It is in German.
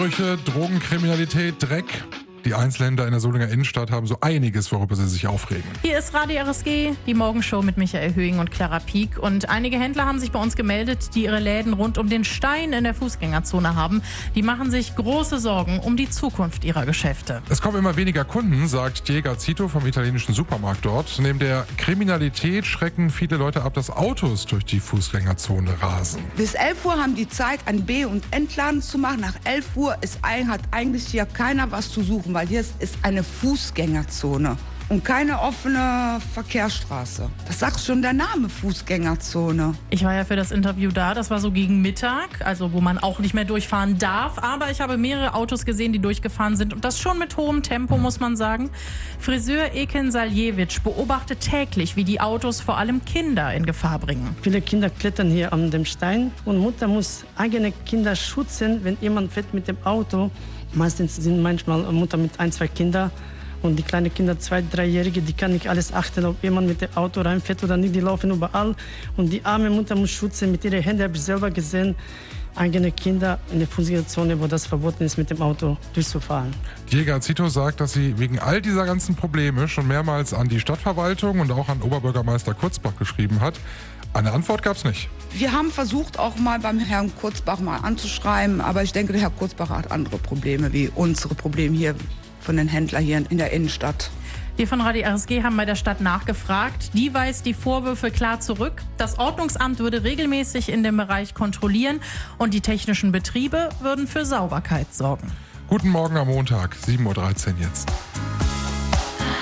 Einbrüche, Drogenkriminalität, Dreck. Die Einzelhändler in der Solinger Innenstadt haben so einiges, worüber sie sich aufregen. Hier ist Radio RSG, die Morgenshow mit Michael Höhing und Clara Pieck. Und einige Händler haben sich bei uns gemeldet, die ihre Läden rund um den Stein in der Fußgängerzone haben. Die machen sich große Sorgen um die Zukunft ihrer Geschäfte. Es kommen immer weniger Kunden, sagt Diego Zito vom italienischen Supermarkt dort. Neben der Kriminalität schrecken viele Leute ab, dass Autos durch die Fußgängerzone rasen. Bis 11 Uhr haben die Zeit, ein B- und Entladen zu machen. Nach 11 Uhr hat eigentlich hier keiner was zu suchen, weil hier ist eine Fußgängerzone und keine offene Verkehrsstraße. Das sagt schon der Name, Fußgängerzone. Ich war ja für das Interview da, das war so gegen Mittag, also wo man auch nicht mehr durchfahren darf. Aber ich habe mehrere Autos gesehen, die durchgefahren sind und das schon mit hohem Tempo, muss man sagen. Friseur Eken Saljewitsch beobachtet täglich, wie die Autos vor allem Kinder in Gefahr bringen. Viele Kinder klettern hier an dem Stein und Mutter muss eigene Kinder schützen, wenn jemand fährt mit dem Auto. Meistens sind manchmal Mutter mit 1, 2 Kindern und die kleinen Kinder, 2-, 3-Jährige, die kann nicht alles achten, ob jemand mit dem Auto reinfährt oder nicht, die laufen überall. Und die arme Mutter muss schützen, mit ihren Händen habe ich selber gesehen, eigene Kinder in der Fußgängerzone, wo das verboten ist, mit dem Auto durchzufahren. Diego Zito sagt, dass sie wegen all dieser ganzen Probleme schon mehrmals an die Stadtverwaltung und auch an Oberbürgermeister Kurzbach geschrieben hat. Eine Antwort gab es nicht. Wir haben versucht, auch mal beim Herrn Kurzbach mal anzuschreiben, aber ich denke, der Herr Kurzbach hat andere Probleme, wie unsere Probleme hier von den Händlern hier in der Innenstadt. Wir von Radio RSG haben bei der Stadt nachgefragt. Die weist die Vorwürfe klar zurück. Das Ordnungsamt würde regelmäßig in dem Bereich kontrollieren und die technischen Betriebe würden für Sauberkeit sorgen. Guten Morgen am Montag, 7.13 Uhr jetzt.